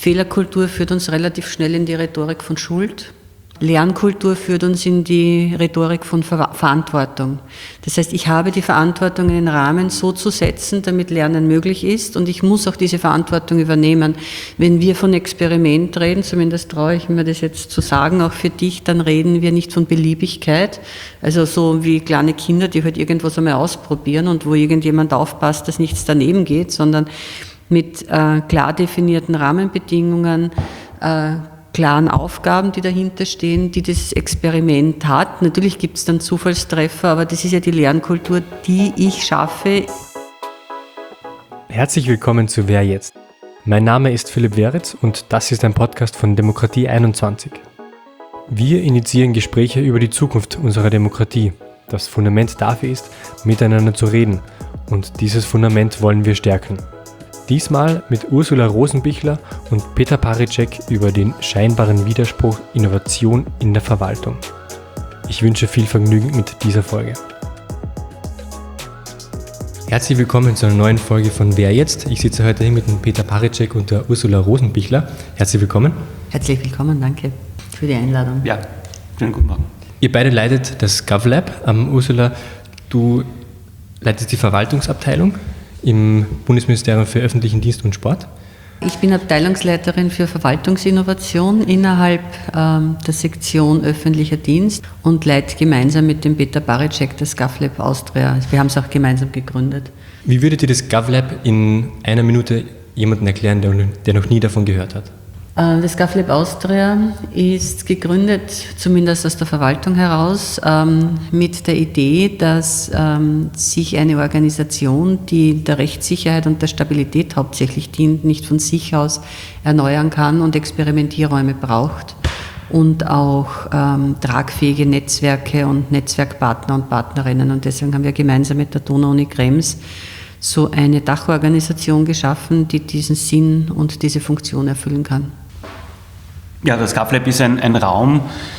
Fehlerkultur führt uns relativ schnell in die Rhetorik von Schuld. Lernkultur führt uns in die Rhetorik von Verantwortung. Das heißt, ich habe die Verantwortung, einen Rahmen so zu setzen, damit Lernen möglich ist, und ich muss auch diese Verantwortung übernehmen. Wenn wir von Experiment reden, zumindest traue ich mir das jetzt zu sagen, auch für dich, dann reden wir nicht von Beliebigkeit, also so wie kleine Kinder, die halt irgendwas einmal ausprobieren und wo irgendjemand aufpasst, dass nichts daneben geht, sondern mit klar definierten Rahmenbedingungen, klaren Aufgaben, die dahinter stehen, die das Experiment hat. Natürlich gibt es dann Zufallstreffer, aber das ist ja die Lernkultur, die ich schaffe. Herzlich willkommen zu Wer jetzt? Mein Name ist Philipp Weritz und das ist ein Podcast von Demokratie 21. Wir initiieren Gespräche über die Zukunft unserer Demokratie. Das Fundament dafür ist, miteinander zu reden, und dieses Fundament wollen wir stärken. Diesmal mit Ursula Rosenbichler und Peter Paritschek über den scheinbaren Widerspruch Innovation in der Verwaltung. Ich wünsche viel Vergnügen mit dieser Folge. Herzlich willkommen zu einer neuen Folge von Wer jetzt? Ich sitze heute hier mit dem Peter Paritschek und der Ursula Rosenbichler. Herzlich willkommen. Herzlich willkommen, danke für die Einladung. Ja, schönen guten Morgen. Ihr beide leitet das GovLab. Ursula, du leitest die Verwaltungsabteilung im Bundesministerium für öffentlichen Dienst und Sport. Ich bin Abteilungsleiterin für Verwaltungsinnovation innerhalb der Sektion öffentlicher Dienst und leite gemeinsam mit dem Peter Paritschek das GovLab Austria. Wir haben es auch gemeinsam gegründet. Wie würdet ihr das GovLab in einer Minute jemandem erklären, der noch nie davon gehört hat? Das GovLab Austria ist gegründet, zumindest aus der Verwaltung heraus, mit der Idee, dass sich eine Organisation, die der Rechtssicherheit und der Stabilität hauptsächlich dient, nicht von sich aus erneuern kann und Experimentierräume braucht und auch tragfähige Netzwerke und Netzwerkpartner und Partnerinnen. Und deswegen haben wir gemeinsam mit der Donau-Uni Krems so eine Dachorganisation geschaffen, die diesen Sinn und diese Funktion erfüllen kann. Ja, das GovLab ist ein Raum,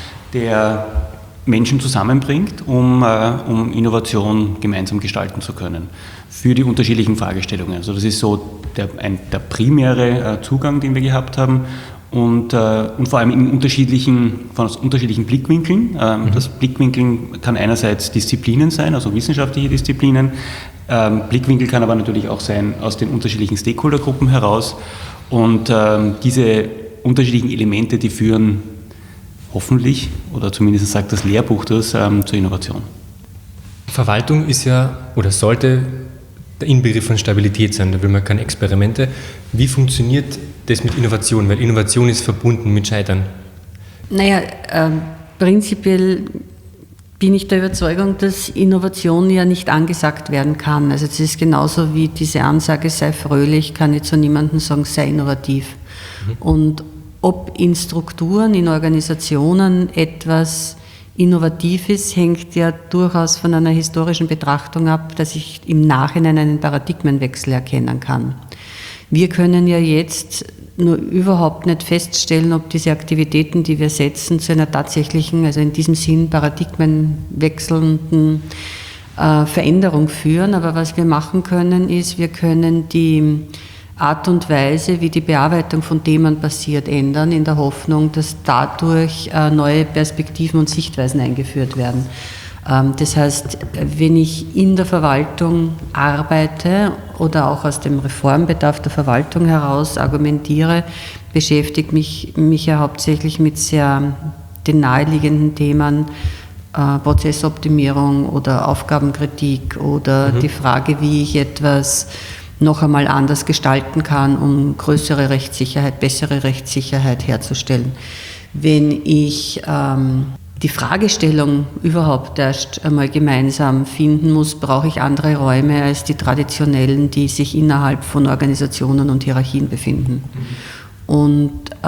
der Menschen zusammenbringt, um Innovation gemeinsam gestalten zu können für die unterschiedlichen Fragestellungen. Also das ist so der primäre Zugang, den wir gehabt haben, und vor allem aus unterschiedlichen Blickwinkeln. Das Blickwinkeln kann einerseits Disziplinen sein, also wissenschaftliche Disziplinen. Blickwinkel kann aber natürlich auch sein aus den unterschiedlichen Stakeholdergruppen heraus, und diese unterschiedlichen Elemente, die führen hoffentlich, oder zumindest sagt das Lehrbuch das, zur Innovation. Verwaltung ist ja oder sollte der Inbegriff von Stabilität sein, da will man keine Experimente. Wie funktioniert das mit Innovation? Weil Innovation ist verbunden mit Scheitern. Naja, prinzipiell bin ich der Überzeugung, dass Innovation ja nicht angesagt werden kann. Also das ist genauso wie diese Ansage, sei fröhlich, kann ich zu niemandem sagen, sei innovativ. Und ob in Strukturen, in Organisationen etwas innovativ ist, hängt ja durchaus von einer historischen Betrachtung ab, dass ich im Nachhinein einen Paradigmenwechsel erkennen kann. Wir können ja jetzt nur überhaupt nicht feststellen, ob diese Aktivitäten, die wir setzen, zu einer tatsächlichen, also in diesem Sinn paradigmenwechselnden Veränderung führen. Aber was wir machen können, ist, wir können die Art und Weise, wie die Bearbeitung von Themen passiert, ändern, in der Hoffnung, dass dadurch neue Perspektiven und Sichtweisen eingeführt werden. Das heißt, wenn ich in der Verwaltung arbeite oder auch aus dem Reformbedarf der Verwaltung heraus argumentiere, beschäftigt mich ja hauptsächlich mit den naheliegenden Themen Prozessoptimierung oder Aufgabenkritik oder die Frage, wie ich etwas noch einmal anders gestalten kann, um größere Rechtssicherheit, bessere Rechtssicherheit herzustellen. Wenn ich die Fragestellung überhaupt erst einmal gemeinsam finden muss, brauche ich andere Räume als die traditionellen, die sich innerhalb von Organisationen und Hierarchien befinden. Und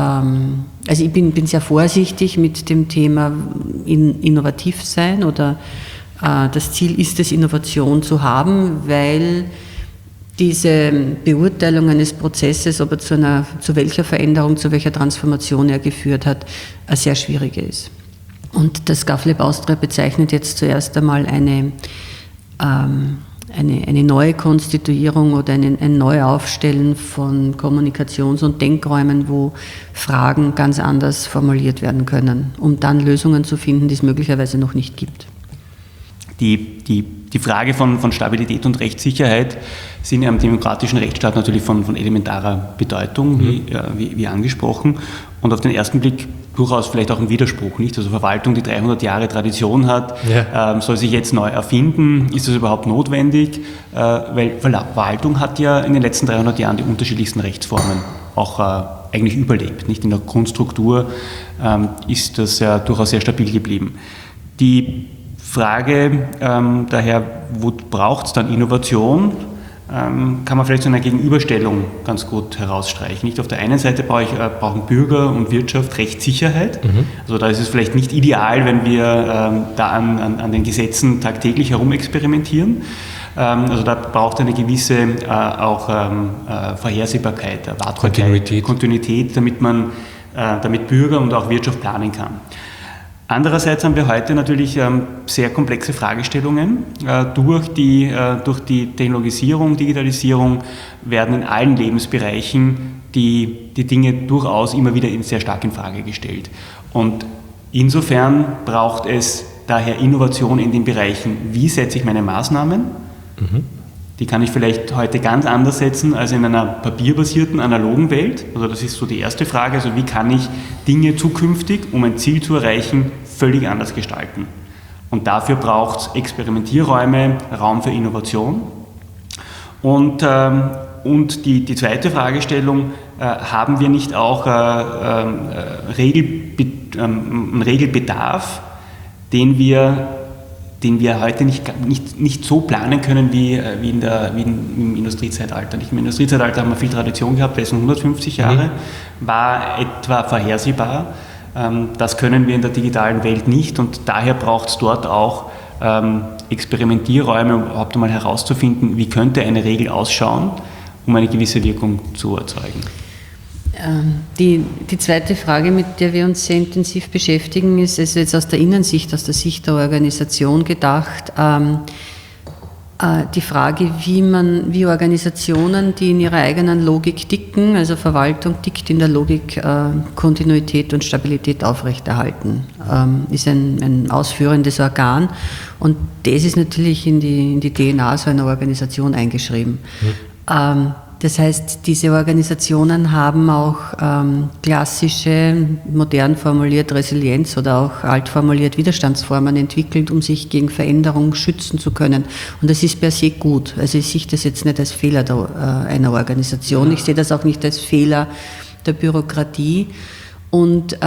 also ich bin sehr vorsichtig mit dem Thema innovativ sein oder das Ziel ist es, Innovation zu haben, weil diese Beurteilung eines Prozesses, ob er zu welcher Veränderung, zu welcher Transformation er geführt hat, eine sehr schwierige ist. Und das GovLab Austria bezeichnet jetzt zuerst einmal eine eine neue Konstituierung oder ein Neuaufstellen von Kommunikations- und Denkräumen, wo Fragen ganz anders formuliert werden können, um dann Lösungen zu finden, die es möglicherweise noch nicht gibt. Die Frage von Stabilität und Rechtssicherheit sind ja im demokratischen Rechtsstaat natürlich von elementarer Bedeutung, wie angesprochen, und auf den ersten Blick durchaus vielleicht auch ein Widerspruch, nicht? Also Verwaltung, die 300 Jahre Tradition hat, soll sich jetzt neu erfinden. Ist das überhaupt notwendig? Weil Verwaltung hat ja in den letzten 300 Jahren die unterschiedlichsten Rechtsformen auch eigentlich überlebt, nicht? In der Grundstruktur ist das ja durchaus sehr stabil geblieben. Die Frage daher, wo braucht es dann Innovation, kann man vielleicht zu einer Gegenüberstellung ganz gut herausstreichen. Nicht? Auf der einen Seite brauchen Bürger und Wirtschaft Rechtssicherheit. Also da ist es vielleicht nicht ideal, wenn wir da an den Gesetzen tagtäglich herumexperimentieren. Also da braucht eine gewisse auch Vorhersehbarkeit, Erwartbarkeit, Kontinuität, damit Bürger und auch Wirtschaft planen kann. Andererseits haben wir heute natürlich sehr komplexe Fragestellungen. Durch die Technologisierung, Digitalisierung werden in allen Lebensbereichen die Dinge durchaus immer wieder sehr stark in Frage gestellt. Und insofern braucht es daher Innovation in den Bereichen, wie setze ich meine Maßnahmen? Die kann ich vielleicht heute ganz anders setzen als in einer papierbasierten, analogen Welt. Also das ist so die erste Frage. Also wie kann ich Dinge zukünftig, um ein Ziel zu erreichen, völlig anders gestalten? Und dafür braucht es Experimentierräume, Raum für Innovation. Und die zweite Fragestellung, haben wir nicht auch einen Regelbedarf, den wir heute nicht so planen können wie im Industriezeitalter. Im Industriezeitalter haben wir viel Tradition gehabt, das sind 150 Jahre, war etwa vorhersehbar. Das können wir in der digitalen Welt nicht und daher braucht es dort auch Experimentierräume, um überhaupt einmal herauszufinden, wie könnte eine Regel ausschauen, um eine gewisse Wirkung zu erzeugen. Die zweite Frage, mit der wir uns sehr intensiv beschäftigen, ist also jetzt aus der Innensicht, aus der Sicht der Organisation gedacht, die Frage, wie Organisationen, die in ihrer eigenen Logik ticken, also Verwaltung tickt in der Logik Kontinuität und Stabilität aufrechterhalten, ist ein ausführendes Organ und das ist natürlich in die DNA so einer Organisation eingeschrieben. Das heißt, diese Organisationen haben auch klassische, modern formuliert Resilienz oder auch alt formuliert Widerstandsformen entwickelt, um sich gegen Veränderung schützen zu können. Und das ist per se gut. Also ich sehe das jetzt nicht als Fehler einer Organisation. Ich sehe das auch nicht als Fehler der Bürokratie. Und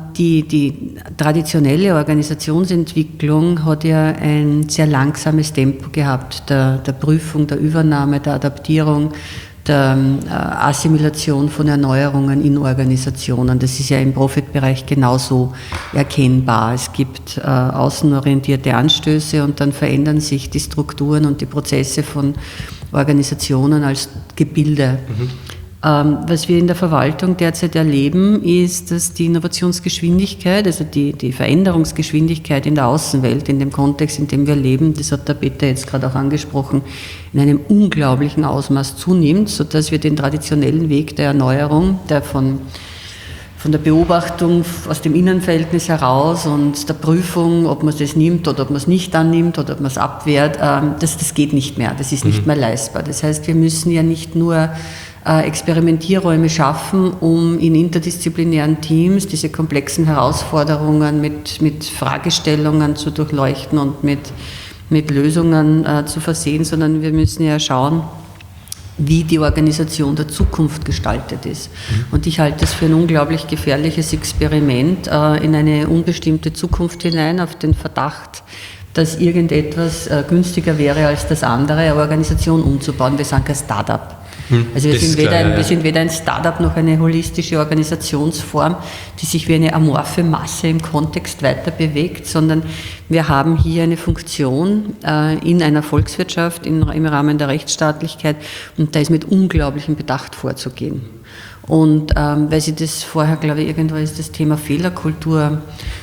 die traditionelle Organisationsentwicklung hat ja ein sehr langsames Tempo gehabt, der Prüfung, der Übernahme, der Adaptierung, der Assimilation von Erneuerungen in Organisationen. Das ist ja im Profitbereich genauso erkennbar. Es gibt außenorientierte Anstöße und dann verändern sich die Strukturen und die Prozesse von Organisationen als Gebilde. Was wir in der Verwaltung derzeit erleben, ist, dass die Innovationsgeschwindigkeit, also die Veränderungsgeschwindigkeit in der Außenwelt, in dem Kontext, in dem wir leben, das hat der Peter jetzt gerade auch angesprochen, in einem unglaublichen Ausmaß zunimmt, sodass wir den traditionellen Weg der Erneuerung, der von der Beobachtung aus dem Innenverhältnis heraus und der Prüfung, ob man das nimmt oder ob man es nicht annimmt oder ob man es abwehrt, das geht nicht mehr, das ist nicht mehr leistbar. Das heißt, wir müssen ja nicht nur Experimentierräume schaffen, um in interdisziplinären Teams diese komplexen Herausforderungen mit Fragestellungen zu durchleuchten und mit Lösungen zu versehen, sondern wir müssen ja schauen, wie die Organisation der Zukunft gestaltet ist. Und ich halte es für ein unglaublich gefährliches Experiment in eine unbestimmte Zukunft hinein, auf den Verdacht, dass irgendetwas günstiger wäre als das andere, eine Organisation umzubauen. Wir sind kein Start-up. Also wir sind weder ein Start-up noch eine holistische Organisationsform, die sich wie eine amorphe Masse im Kontext weiter bewegt, sondern wir haben hier eine Funktion in einer Volkswirtschaft im Rahmen der Rechtsstaatlichkeit und da ist mit unglaublichem Bedacht vorzugehen. Und weil Sie das vorher, glaube ich, irgendwo ist das Thema Fehlerkultur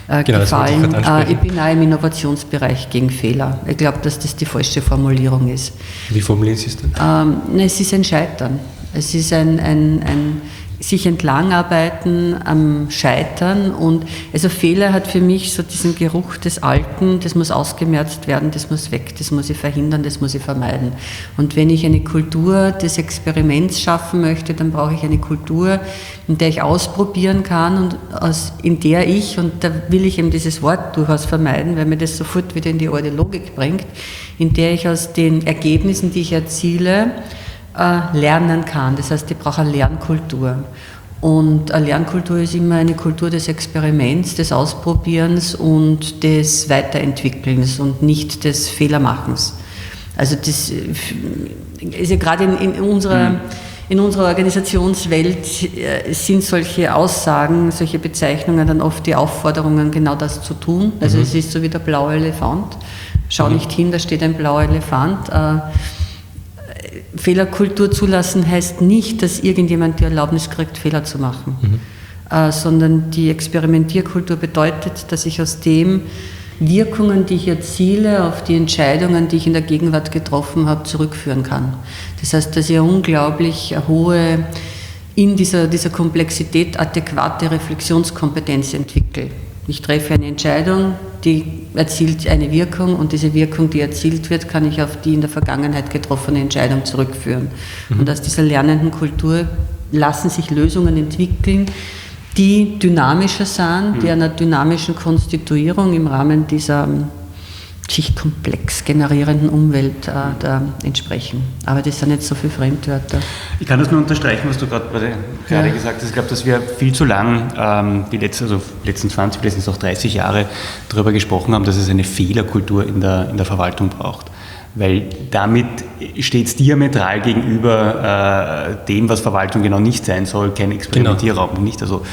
gefallen. Ich bin auch im Innovationsbereich gegen Fehler. Ich glaube, dass das die falsche Formulierung ist. Wie formulieren Sie es denn? Es ist ein Scheitern. Es ist ein sich entlangarbeiten am Scheitern, und also Fehler hat für mich so diesen Geruch des Alten, das muss ausgemerzt werden, das muss weg, das muss ich verhindern, das muss ich vermeiden. Und wenn ich eine Kultur des Experiments schaffen möchte, dann brauche ich eine Kultur, in der ich ausprobieren kann und in der ich, und da will ich eben dieses Wort durchaus vermeiden, weil mir das sofort wieder in die alte Logik bringt, in der ich aus den Ergebnissen, die ich erziele, lernen kann. Das heißt, ich brauche eine Lernkultur. Und eine Lernkultur ist immer eine Kultur des Experiments, des Ausprobierens und des Weiterentwickelns und nicht des Fehlermachens. Also das ist ja gerade in unserer Organisationswelt sind solche Aussagen, solche Bezeichnungen dann oft die Aufforderungen, genau das zu tun. Also es ist so wie der blaue Elefant. Schau nicht hin, da steht ein blauer Elefant. Fehlerkultur zulassen heißt nicht, dass irgendjemand die Erlaubnis kriegt, Fehler zu machen, sondern die Experimentierkultur bedeutet, dass ich aus dem Wirkungen, die ich erziele, auf die Entscheidungen, die ich in der Gegenwart getroffen habe, zurückführen kann. Das heißt, dass ich eine unglaublich hohe, in dieser Komplexität adäquate Reflexionskompetenz entwickle. Ich treffe eine Entscheidung, die erzielt eine Wirkung, und diese Wirkung, die erzielt wird, kann ich auf die in der Vergangenheit getroffene Entscheidung zurückführen. Und aus dieser lernenden Kultur lassen sich Lösungen entwickeln, die dynamischer sind, die einer dynamischen Konstituierung im Rahmen dieser sich komplex generierenden Umwelt da entsprechen. Aber das sind jetzt so viele Fremdwörter. Ich kann das nur unterstreichen, was du gerade gesagt hast. Ich glaube, dass wir viel zu lang, die letzten 20, letztens auch 30 Jahre darüber gesprochen haben, dass es eine Fehlerkultur in der Verwaltung braucht. Weil damit steht es diametral gegenüber dem, was Verwaltung genau nicht sein soll, kein Experimentierraum. Genau. Nicht? Also,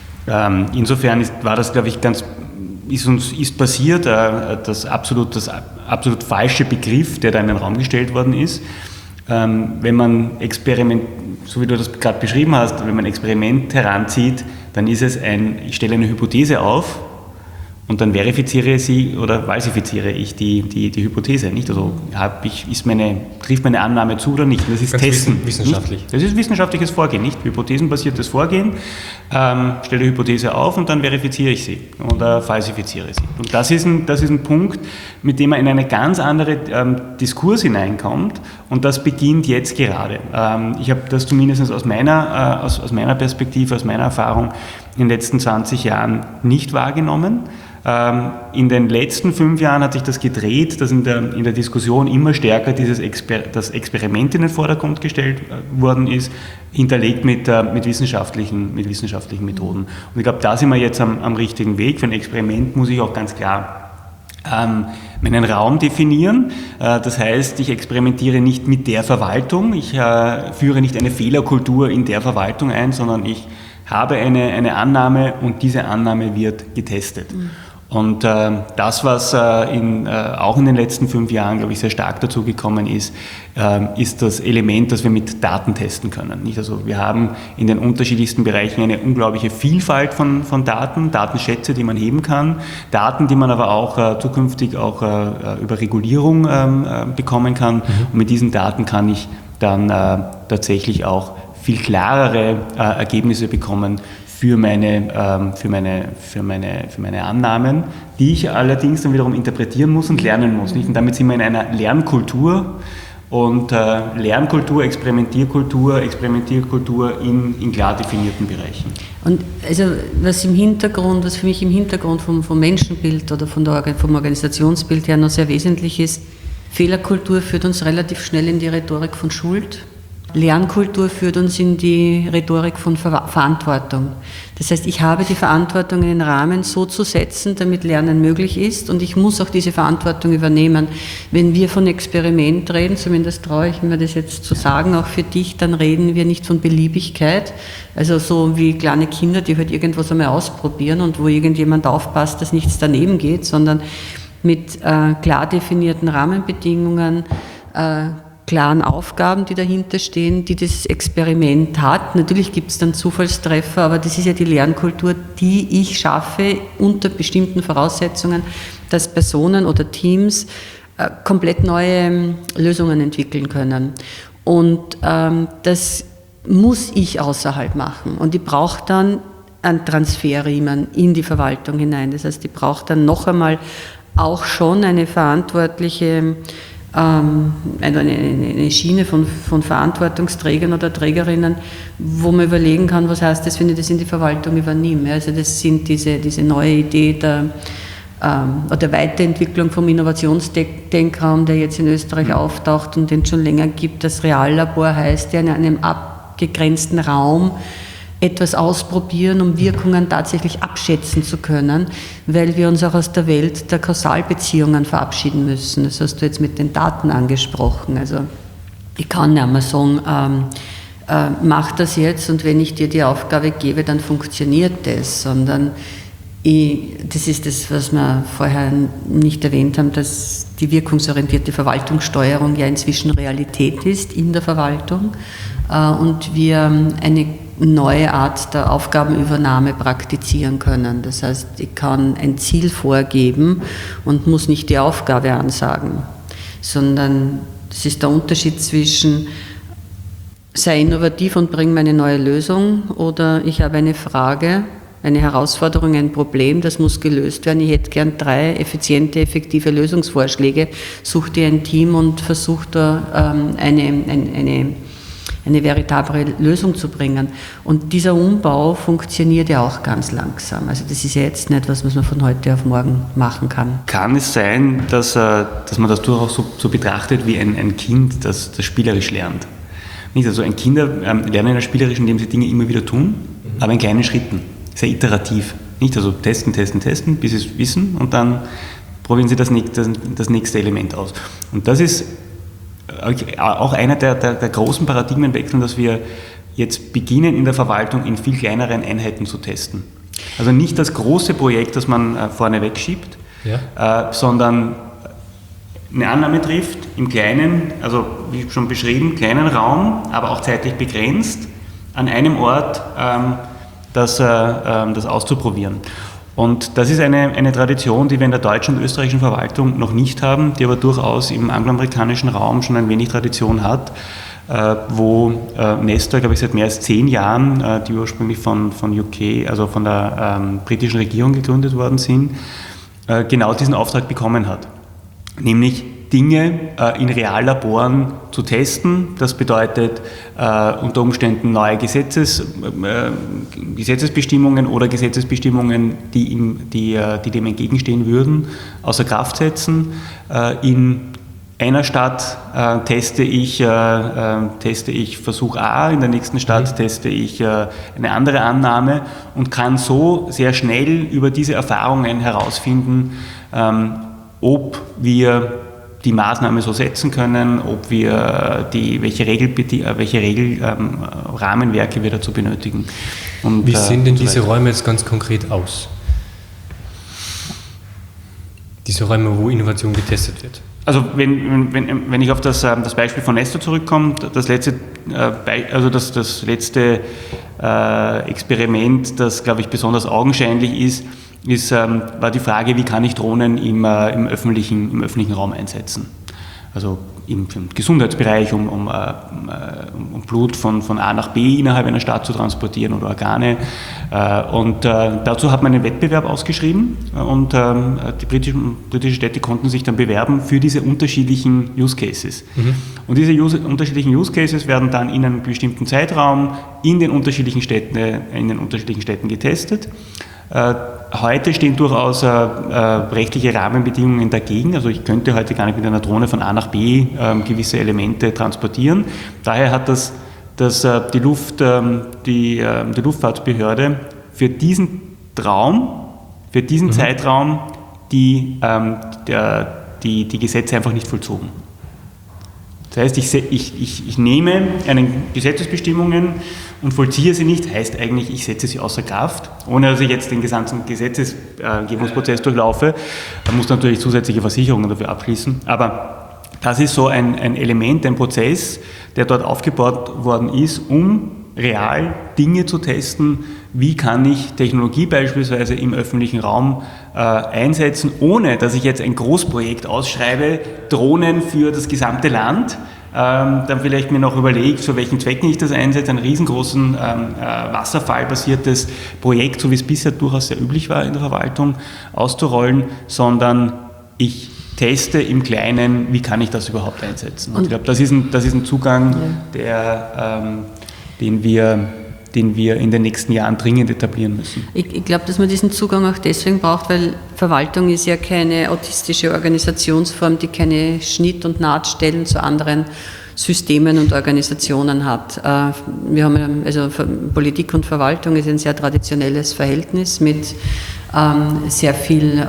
insofern war das, glaube ich, ist passiert, das absolut falsche Begriff, der da in den Raum gestellt worden ist. Wenn man so wie du das gerade beschrieben hast, wenn man ein Experiment heranzieht, dann ist es ich stelle eine Hypothese auf und dann verifiziere sie oder falsifiziere ich die Hypothese. Nicht? Also trifft meine Annahme zu oder nicht. Das ist ganz Testen. Wissenschaftlich. Nicht? Das ist wissenschaftliches Vorgehen, nicht hypothesenbasiertes Vorgehen. Stelle die Hypothese auf und dann verifiziere ich sie oder falsifiziere sie. Und das ist ein Punkt, mit dem man in eine ganz andere Diskurs hineinkommt, und das beginnt jetzt gerade. Ich habe das zumindest aus meiner Perspektive, aus meiner Erfahrung in den letzten 20 Jahren nicht wahrgenommen. In den letzten 5 Jahren hat sich das gedreht, dass in der Diskussion immer stärker das Experiment in den Vordergrund gestellt worden ist, hinterlegt mit wissenschaftlichen Methoden. Und ich glaube, da sind wir jetzt am richtigen Weg. Für ein Experiment muss ich auch ganz klar meinen Raum definieren. Das heißt, ich experimentiere nicht mit der Verwaltung, ich führe nicht eine Fehlerkultur in der Verwaltung ein, sondern ich habe eine Annahme, und diese Annahme wird getestet. Und das, was auch in den letzten 5 Jahren, glaube ich, sehr stark dazu gekommen ist, ist das Element, das wir mit Daten testen können. Nicht? Also wir haben in den unterschiedlichsten Bereichen eine unglaubliche Vielfalt von Daten, Datenschätze, die man heben kann, Daten, die man aber auch zukünftig auch über Regulierung bekommen kann. Und mit diesen Daten kann ich dann tatsächlich auch viel klarere Ergebnisse bekommen für meine Annahmen, die ich allerdings dann wiederum interpretieren muss und lernen muss. Nicht? Und damit sind wir in einer Lernkultur, und Lernkultur, Experimentierkultur in klar definierten Bereichen. Und also was für mich im Hintergrund vom Menschenbild oder vom Organisationsbild her noch sehr wesentlich ist, Fehlerkultur führt uns relativ schnell in die Rhetorik von Schuld. Lernkultur führt uns in die Rhetorik von Verantwortung. Das heißt, ich habe die Verantwortung, einen Rahmen so zu setzen, damit Lernen möglich ist, und ich muss auch diese Verantwortung übernehmen. Wenn wir von Experiment reden, zumindest traue ich mir das jetzt zu sagen, auch für dich, dann reden wir nicht von Beliebigkeit, also so wie kleine Kinder, die halt irgendwas einmal ausprobieren und wo irgendjemand aufpasst, dass nichts daneben geht, sondern mit klar definierten Rahmenbedingungen, klaren Aufgaben, die dahinter stehen, die das Experiment hat. Natürlich gibt es dann Zufallstreffer, aber das ist ja die Lernkultur, die ich schaffe unter bestimmten Voraussetzungen, dass Personen oder Teams komplett neue Lösungen entwickeln können. Und das muss ich außerhalb machen. Und ich brauche dann einen Transferriemen in die Verwaltung hinein. Das heißt, ich brauche dann noch einmal auch schon eine verantwortliche eine Schiene von Verantwortungsträgern oder Trägerinnen, wo man überlegen kann, was heißt das, wenn ich das in die Verwaltung übernehme. Also das sind diese neue Idee der Weiterentwicklung vom Innovationsdenkraum, der jetzt in Österreich auftaucht und den es schon länger gibt. Das Reallabor heißt ja, in einem abgegrenzten Raum etwas ausprobieren, um Wirkungen tatsächlich abschätzen zu können, weil wir uns auch aus der Welt der Kausalbeziehungen verabschieden müssen. Das hast du jetzt mit den Daten angesprochen. Also ich kann nicht mehr sagen, mach das jetzt und wenn ich dir die Aufgabe gebe, dann funktioniert das, sondern das ist das, was wir vorher nicht erwähnt haben, dass die wirkungsorientierte Verwaltungssteuerung ja inzwischen Realität ist in der Verwaltung und wir eine neue Art der Aufgabenübernahme praktizieren können. Das heißt, ich kann ein Ziel vorgeben und muss nicht die Aufgabe ansagen, sondern das ist der Unterschied zwischen sei innovativ und bring mir eine neue Lösung oder ich habe eine Frage, eine Herausforderung, ein Problem, das muss gelöst werden. Ich hätte gern 3 effiziente, effektive Lösungsvorschläge, such dir ein Team und versuch da eine veritable Lösung zu bringen. Und dieser Umbau funktioniert ja auch ganz langsam. Also das ist ja jetzt nicht, was man von heute auf morgen machen kann. Kann es sein, dass man das durchaus so betrachtet wie ein Kind, das spielerisch lernt? Nicht? Also Kinder lernen ja spielerisch, indem sie Dinge immer wieder tun, aber in kleinen Schritten, sehr iterativ. Nicht? Also testen, bis sie es wissen und dann probieren sie das nächste Element aus. Und das ist auch einer der großen Paradigmenwechseln, dass wir jetzt beginnen, in der Verwaltung in viel kleineren Einheiten zu testen. Also nicht das große Projekt, das man vorne wegschiebt, sondern eine Annahme trifft im kleinen, also wie schon beschrieben, kleinen Raum, aber auch zeitlich begrenzt, an einem Ort das auszuprobieren. Und das ist eine Tradition, die wir in der deutschen und österreichischen Verwaltung noch nicht haben, die aber durchaus im angloamerikanischen Raum schon ein wenig Tradition hat, wo Nestor, glaube ich, seit mehr als 10 Jahren, die ursprünglich von UK, also von der britischen Regierung gegründet worden sind, genau diesen Auftrag bekommen hat. Nämlich Dinge in Reallaboren zu testen. Das bedeutet unter Umständen neue Gesetzesbestimmungen oder Gesetzesbestimmungen, die dem entgegenstehen würden, außer Kraft setzen. In einer Stadt teste ich Versuch A, in der nächsten Stadt teste ich eine andere Annahme und kann so sehr schnell über diese Erfahrungen herausfinden, ob wir die Maßnahme so setzen können, ob wir welche Regelrahmenwerke wir dazu benötigen. Und, wie sehen denn diese Räume jetzt ganz konkret aus? Diese Räume, wo Innovation getestet wird? Also wenn ich auf das Beispiel von Nestor zurückkomme, das letzte Experiment, das, glaube ich, besonders augenscheinlich ist, war die Frage, wie kann ich Drohnen im öffentlichen Raum einsetzen. Also im Gesundheitsbereich, um Blut von A nach B innerhalb einer Stadt zu transportieren oder Organe. Und dazu hat man einen Wettbewerb ausgeschrieben und die britischen Städte konnten sich dann bewerben für diese unterschiedlichen Use Cases. Und diese unterschiedlichen Use Cases werden dann in einem bestimmten Zeitraum in den unterschiedlichen Städten getestet. Heute stehen durchaus rechtliche Rahmenbedingungen dagegen. Also ich könnte heute gar nicht mit einer Drohne von A nach B gewisse Elemente transportieren. Daher hat die Luftfahrtbehörde für diesen Zeitraum die Gesetze einfach nicht vollzogen. Das heißt, ich nehme Gesetzesbestimmungen und vollziehe sie nicht, heißt eigentlich, ich setze sie außer Kraft, ohne dass ich jetzt den gesamten Gesetzesgebungsprozess durchlaufe. Man muss natürlich zusätzliche Versicherungen dafür abschließen, aber das ist so ein Element, ein Prozess, der dort aufgebaut worden ist, um real Dinge zu testen, wie kann ich Technologie beispielsweise im öffentlichen Raum einsetzen, ohne dass ich jetzt ein Großprojekt ausschreibe, Drohnen für das gesamte Land, dann vielleicht mir noch überlegt, zu welchen Zwecken ich das einsetze, einen riesengroßen wasserfallbasiertes Projekt, so wie es bisher durchaus sehr üblich war in der Verwaltung, auszurollen, sondern ich teste im Kleinen, wie kann ich das überhaupt einsetzen. Und ich glaube, das ist ein Zugang, den wir in den nächsten Jahren dringend etablieren müssen. Ich glaube, dass man diesen Zugang auch deswegen braucht, weil Verwaltung ist ja keine autistische Organisationsform, die keine Schnitt- und Nahtstellen zu anderen Systemen und Organisationen hat. Wir haben also Politik und Verwaltung ist ein sehr traditionelles Verhältnis mit sehr viel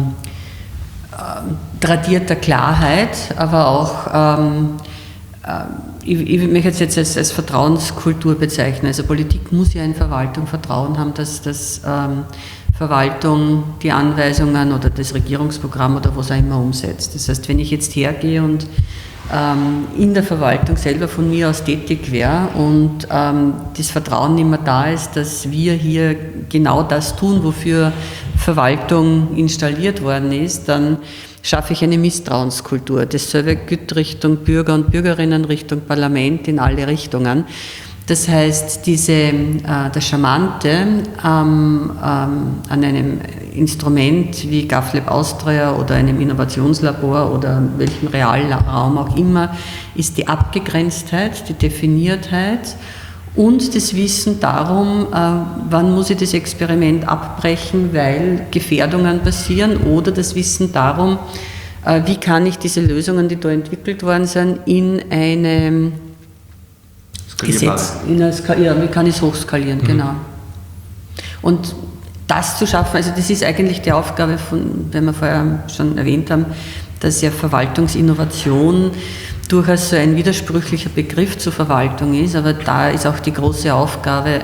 tradierter Klarheit, aber auch ich möchte es jetzt als Vertrauenskultur bezeichnen. Also Politik muss ja in Verwaltung Vertrauen haben, dass Verwaltung die Anweisungen oder das Regierungsprogramm oder was auch immer umsetzt. Das heißt, wenn ich jetzt hergehe und in der Verwaltung selber von mir aus tätig wäre und das Vertrauen nicht mehr da ist, dass wir hier genau das tun, wofür Verwaltung installiert worden ist, dann schaffe ich eine Misstrauenskultur. Dasselbe gilt Richtung Bürger und Bürgerinnen, Richtung Parlament, in alle Richtungen. Das heißt, das Charmante an einem Instrument wie GovLab Austria oder einem Innovationslabor oder welchem Realraum auch immer, ist die Abgegrenztheit, die Definiertheit und das Wissen darum, wann muss ich das Experiment abbrechen, weil Gefährdungen passieren, oder das Wissen darum, wie kann ich diese Lösungen, die da entwickelt worden sind, in einem Gesetz, wie kann ich es hochskalieren, genau. Und das zu schaffen, also das ist eigentlich die Aufgabe wenn wir vorher schon erwähnt haben, dass ja Verwaltungsinnovation durchaus so ein widersprüchlicher Begriff zur Verwaltung ist, aber da ist auch die große Aufgabe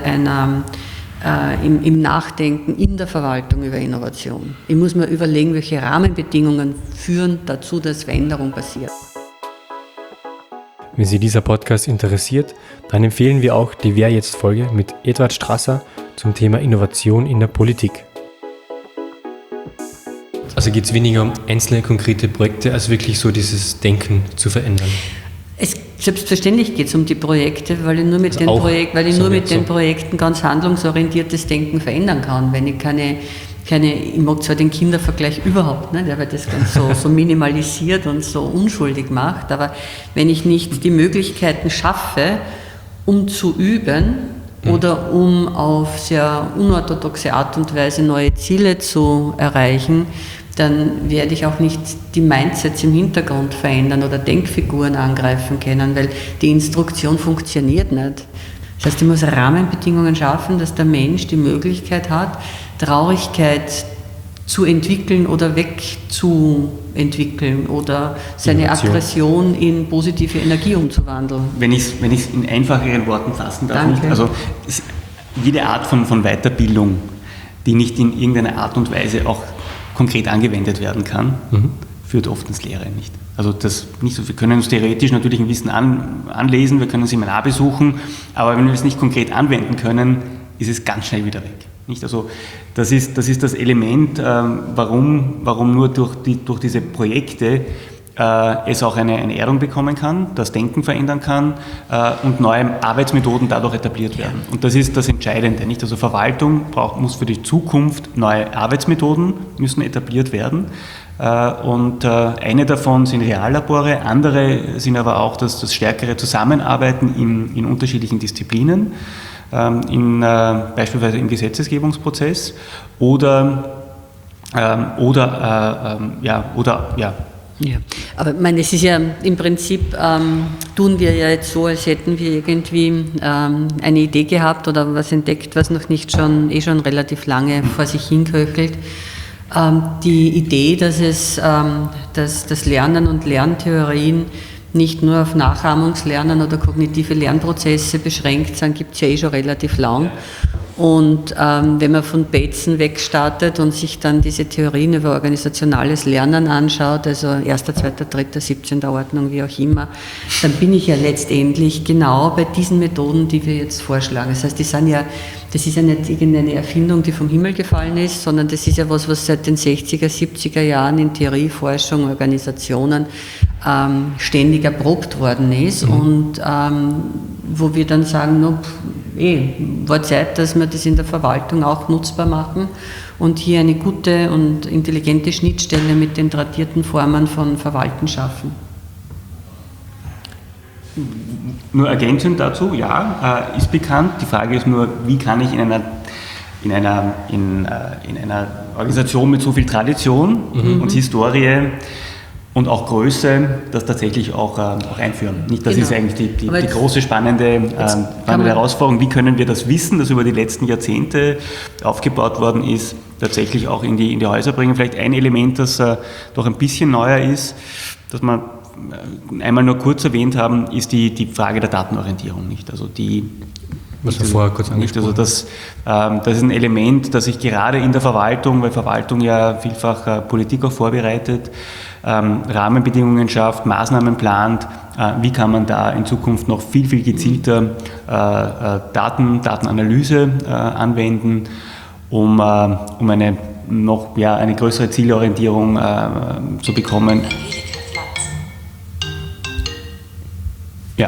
im Nachdenken in der Verwaltung über Innovation. Ich muss mir überlegen, welche Rahmenbedingungen führen dazu, dass Veränderung passiert. Wenn Sie dieser Podcast interessiert, dann empfehlen wir auch die Wer jetzt Folge mit Edward Strasser zum Thema Innovation in der Politik. Also geht es weniger um einzelne konkrete Projekte, als wirklich so dieses Denken zu verändern? Selbstverständlich geht es um die Projekte, weil ich nur mit den Projekten ganz handlungsorientiertes Denken verändern kann. Wenn ich ich mag zwar den Kindervergleich überhaupt nicht, weil das ganz so minimalisiert und so unschuldig macht, aber wenn ich nicht die Möglichkeiten schaffe, um zu üben oder um auf sehr unorthodoxe Art und Weise neue Ziele zu erreichen, dann werde ich auch nicht die Mindsets im Hintergrund verändern oder Denkfiguren angreifen können, weil die Instruktion funktioniert nicht. Das heißt, ich muss Rahmenbedingungen schaffen, dass der Mensch die Möglichkeit hat, Traurigkeit zu entwickeln oder wegzuentwickeln oder seine Aggression in positive Energie umzuwandeln. Wenn ich es in einfacheren Worten fassen darf, Danke. Also jede Art von Weiterbildung, die nicht in irgendeiner Art und Weise auch konkret angewendet werden kann, führt oft ins Leere, nicht? Also das nicht so, wir können uns theoretisch natürlich ein Wissen anlesen, wir können ein Seminar besuchen, aber wenn wir es nicht konkret anwenden können, ist es ganz schnell wieder weg. Nicht? Also das ist das Element, warum nur durch diese Projekte es auch eine Erdung bekommen kann, das Denken verändern kann und neue Arbeitsmethoden dadurch etabliert werden. Und das ist das Entscheidende. Nicht? Also Verwaltung muss für die Zukunft neue Arbeitsmethoden müssen etabliert werden. Und eine davon sind Reallabore, andere sind aber auch das stärkere Zusammenarbeiten in unterschiedlichen Disziplinen, beispielsweise im Gesetzgebungsprozess oder. Ja, aber ich meine, es ist ja im Prinzip, tun wir ja jetzt so, als hätten wir irgendwie eine Idee gehabt oder was entdeckt, was noch nicht schon relativ lange vor sich hinköchelt. Die Idee, dass das Lernen und Lerntheorien nicht nur auf Nachahmungslernen oder kognitive Lernprozesse beschränkt sind, gibt es ja schon relativ lang. Und wenn man von Bateson wegstartet und sich dann diese Theorien über organisationales Lernen anschaut, also 1., 2., 3., 17. Ordnung, wie auch immer, dann bin ich ja letztendlich genau bei diesen Methoden, die wir jetzt vorschlagen. Das heißt, das ist ja nicht irgendeine Erfindung, die vom Himmel gefallen ist, sondern das ist ja was seit den 60er, 70er Jahren in Theorie, Forschung, Organisationen ständig erprobt worden ist und wo wir dann sagen, war Zeit, dass wir das in der Verwaltung auch nutzbar machen und hier eine gute und intelligente Schnittstelle mit den tradierten Formen von Verwalten schaffen. Nur ergänzend dazu, ist bekannt. Die Frage ist nur, wie kann ich in einer Organisation mit so viel Tradition und Historie und auch Größe das tatsächlich auch einführen. Nicht, das ist eigentlich die große spannende Herausforderung. Wie können wir das Wissen, das über die letzten Jahrzehnte aufgebaut worden ist, tatsächlich auch in die Häuser bringen? Vielleicht ein Element, das doch ein bisschen neuer ist, das man einmal nur kurz erwähnt haben, ist die Frage der Datenorientierung. Nicht? Also was wir vorher kurz angesprochen haben. Das ist ein Element, das sich gerade in der Verwaltung, weil Verwaltung ja vielfach Politik auch vorbereitet, Rahmenbedingungen schafft, Maßnahmen plant, wie kann man da in Zukunft noch viel, viel gezielter Datenanalyse anwenden, um eine größere Zielorientierung zu bekommen. Ja.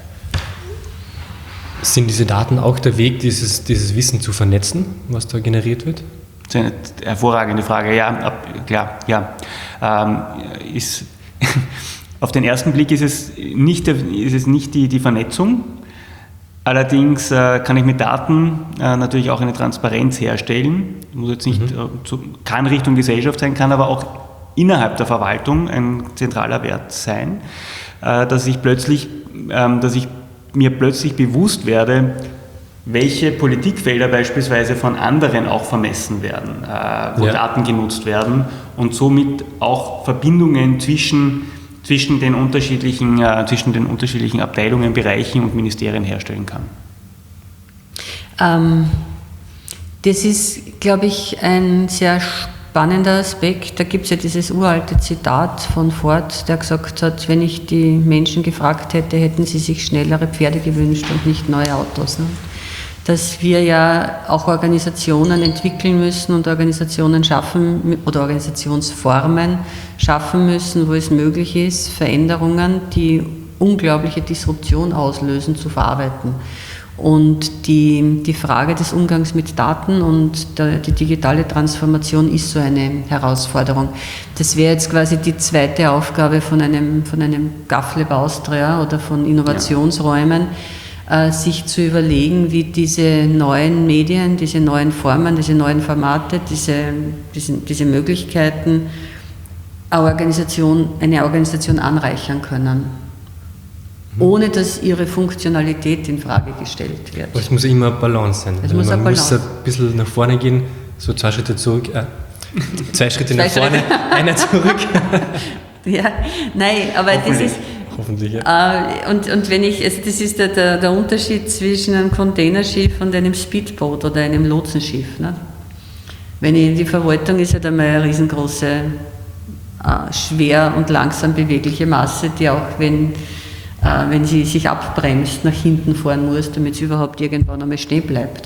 Sind diese Daten auch der Weg, dieses Wissen zu vernetzen, was da generiert wird? Das ist eine hervorragende Frage. Ja, klar, ja. Auf den ersten Blick ist es nicht die Vernetzung. Allerdings kann ich mit Daten natürlich auch eine Transparenz herstellen. Muss jetzt nicht, kann Richtung Gesellschaft sein, kann aber auch innerhalb der Verwaltung ein zentraler Wert sein, dass ich mir plötzlich bewusst werde, welche Politikfelder beispielsweise von anderen auch vermessen werden, wo Daten genutzt werden und somit auch Verbindungen zwischen den unterschiedlichen Abteilungen, Bereichen und Ministerien herstellen kann. Das ist, glaube ich, ein sehr spannender Aspekt. Da gibt es ja dieses uralte Zitat von Ford, der gesagt hat, wenn ich die Menschen gefragt hätte, hätten sie sich schnellere Pferde gewünscht und nicht neue Autos. Ne? Dass wir ja auch Organisationen entwickeln müssen und Organisationen schaffen oder Organisationsformen schaffen müssen, wo es möglich ist, Veränderungen, die unglaubliche Disruption auslösen, zu verarbeiten. Und die Frage des Umgangs mit Daten und die digitale Transformation ist so eine Herausforderung. Das wäre jetzt quasi die zweite Aufgabe von einem GovLab Austria oder von Innovationsräumen, sich zu überlegen, wie diese neuen Medien, diese neuen Formen, diese neuen Formate, diese Möglichkeiten eine Organisation anreichern können, ohne dass ihre Funktionalität in Frage gestellt wird. Aber es muss immer eine Balance sein. Man muss ein bisschen nach vorne gehen, so 2 Schritte zurück, 2 Schritte nach vorne, einer zurück. Ja, nein, aber das ist... Hoffentlich, ja. Und das ist der Unterschied zwischen einem Containerschiff und einem Speedboot oder einem Lotsenschiff. Ne? Die Verwaltung ist halt einmal eine riesengroße, schwer und langsam bewegliche Masse, die auch, wenn sie sich abbremst, nach hinten fahren muss, damit sie überhaupt irgendwann einmal stehen bleibt.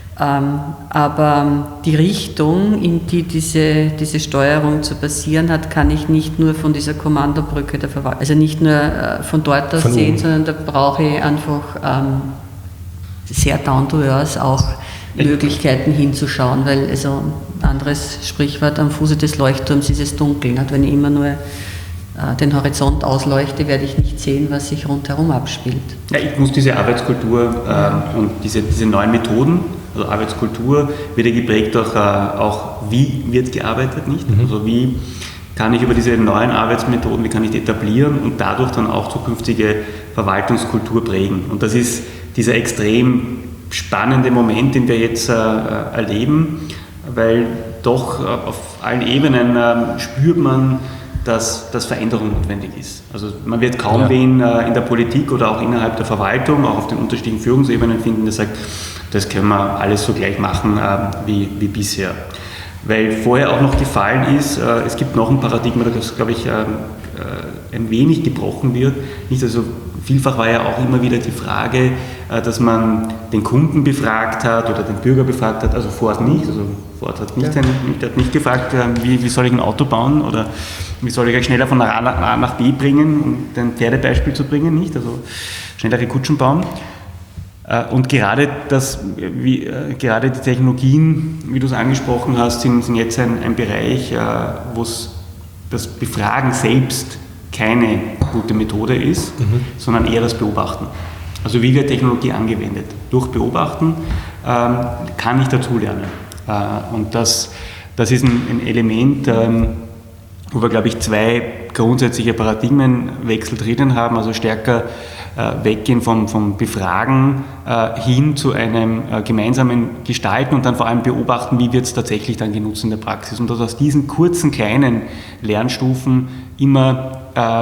Aber die Richtung, in die diese Steuerung zu passieren hat, kann ich nicht nur von dieser Kommandobrücke der Verwaltung, also nicht nur von dort aus sehen, sondern da brauche ich einfach sehr down to earth auch Möglichkeiten hinzuschauen, weil also ein anderes Sprichwort, am Fuße des Leuchtturms ist es dunkel. Nicht? Wenn ich immer nur den Horizont ausleuchte, werde ich nicht sehen, was sich rundherum abspielt. Ja, ich muss diese Arbeitskultur und diese neuen Methoden, also Arbeitskultur wird ja geprägt durch auch, wie wird gearbeitet, nicht? Also wie kann ich über diese neuen Arbeitsmethoden, wie kann ich die etablieren und dadurch dann auch zukünftige Verwaltungskultur prägen. Und das ist dieser extrem spannende Moment, den wir jetzt erleben, weil doch auf allen Ebenen spürt man dass Veränderung notwendig ist. Also man wird kaum wen in der Politik oder auch innerhalb der Verwaltung, auch auf den unterschiedlichen Führungsebenen finden, der sagt, das können wir alles so gleich machen wie bisher. Weil vorher auch noch gefallen ist, es gibt noch ein Paradigma, das, glaube ich, ein wenig gebrochen wird. Nicht, also vielfach war ja auch immer wieder die Frage, dass man den Kunden befragt hat oder den Bürger befragt hat, also Ford nicht. Also Ford hat nicht gefragt, wie soll ich ein Auto bauen oder wie soll ich euch schneller von A nach B bringen, um ein Pferdebeispiel zu bringen, nicht? Also schnellere Kutschen bauen. Und gerade die Technologien, wie du es angesprochen hast, sind jetzt ein Bereich, wo das Befragen selbst keine gute Methode ist, sondern eher das Beobachten. Also wie wird Technologie angewendet? Durch Beobachten kann ich dazulernen. Und das ist ein Element, wo wir, glaube ich, zwei grundsätzliche Paradigmenwechsel drinnen haben, also stärker weggehen vom Befragen hin zu einem gemeinsamen Gestalten und dann vor allem beobachten, wie wird es tatsächlich dann genutzt in der Praxis. Und dass aus diesen kurzen, kleinen Lernstufen immer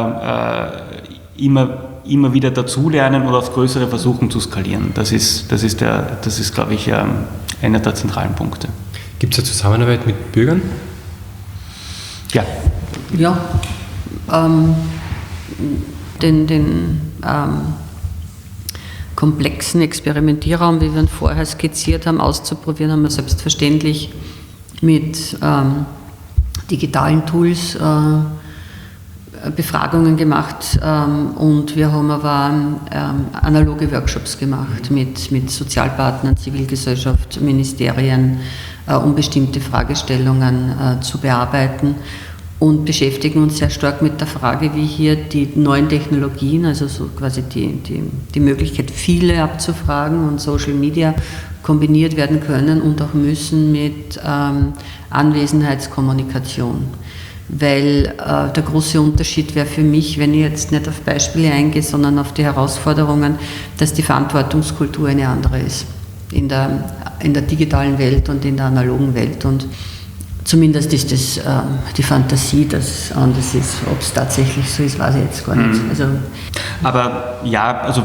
wieder dazulernen oder aufs Größere versuchen zu skalieren. Das ist glaube ich, einer der zentralen Punkte. Gibt es eine Zusammenarbeit mit Bürgern? Ja. Ja, den komplexen Experimentierraum, wie wir ihn vorher skizziert haben, auszuprobieren, haben wir selbstverständlich mit digitalen Tools Befragungen gemacht und wir haben aber analoge Workshops gemacht mit Sozialpartnern, Zivilgesellschaft, Ministerien, um bestimmte Fragestellungen zu bearbeiten und beschäftigen uns sehr stark mit der Frage, wie hier die neuen Technologien, also so quasi die Möglichkeit, viele abzufragen und Social Media kombiniert werden können und auch müssen mit Anwesenheitskommunikation. Weil der große Unterschied wäre für mich, wenn ich jetzt nicht auf Beispiele eingehe, sondern auf die Herausforderungen, dass die Verantwortungskultur eine andere ist in der digitalen Welt und in der analogen Welt. Und zumindest ist das die Fantasie, dass es anders ist. Ob es tatsächlich so ist, weiß ich jetzt gar nicht. Also, aber ja, also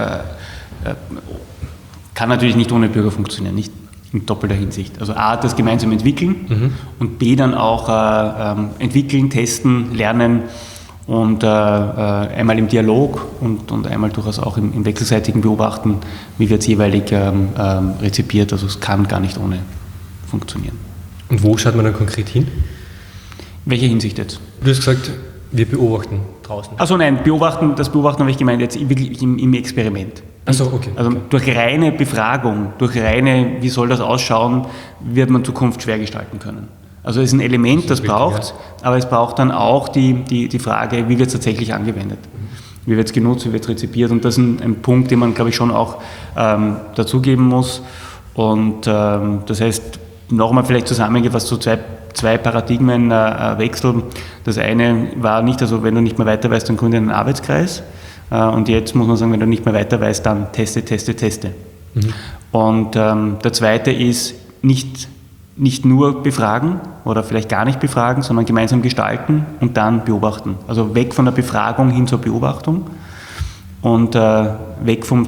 kann natürlich nicht ohne Bürger funktionieren, nicht in doppelter Hinsicht. Also A, das gemeinsam entwickeln und B, dann auch entwickeln, testen, lernen und einmal im Dialog und einmal durchaus auch im wechselseitigen Beobachten, wie wird es jeweilig rezipiert. Also es kann gar nicht ohne funktionieren. Und wo schaut man dann konkret hin? Welche Hinsicht jetzt? Du hast gesagt, wir beobachten draußen. Also nein, das Beobachten habe ich gemeint jetzt wirklich im Experiment. Achso, okay. Also durch reine Befragung, wie soll das ausschauen, wird man Zukunft schwer gestalten können. Also es ist ein Element, das braucht es, aber es braucht dann auch die Frage, wie wird es tatsächlich angewendet? Wie wird es genutzt, wie wird es rezipiert? Und das ist ein Punkt, den man, glaube ich, schon auch dazugeben muss. Und das heißt, nochmal vielleicht zusammengefasst, so zwei Paradigmenwechsel. Das eine war nicht, also wenn du nicht mehr weiter weißt, dann gründe einen Arbeitskreis. Und jetzt muss man sagen, wenn du nicht mehr weiter weißt, dann teste. Und der zweite ist nicht nur befragen oder vielleicht gar nicht befragen, sondern gemeinsam gestalten und dann beobachten. Also weg von der Befragung hin zur Beobachtung und weg vom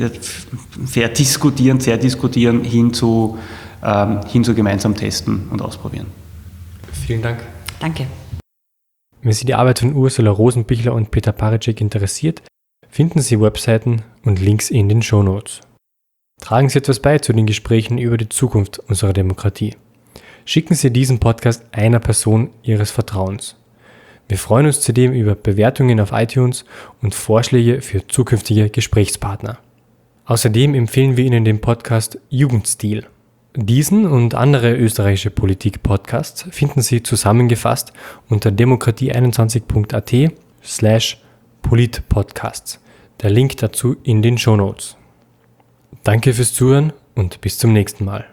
Zerdiskutieren hin zu gemeinsam testen und ausprobieren. Vielen Dank. danke. Wenn Sie die Arbeit von Ursula Rosenbichler und Peter Paricek interessiert, finden Sie Webseiten und Links in den Shownotes. Tragen Sie etwas bei zu den Gesprächen über die Zukunft unserer Demokratie. Schicken Sie diesen Podcast einer Person Ihres Vertrauens. Wir freuen uns zudem über Bewertungen auf iTunes und Vorschläge für zukünftige Gesprächspartner. Außerdem empfehlen wir Ihnen den Podcast Jugendstil. Diesen und andere österreichische Politik-Podcasts finden Sie zusammengefasst unter demokratie21.at/politpodcasts. Der Link dazu in den Shownotes. Danke fürs Zuhören und bis zum nächsten Mal.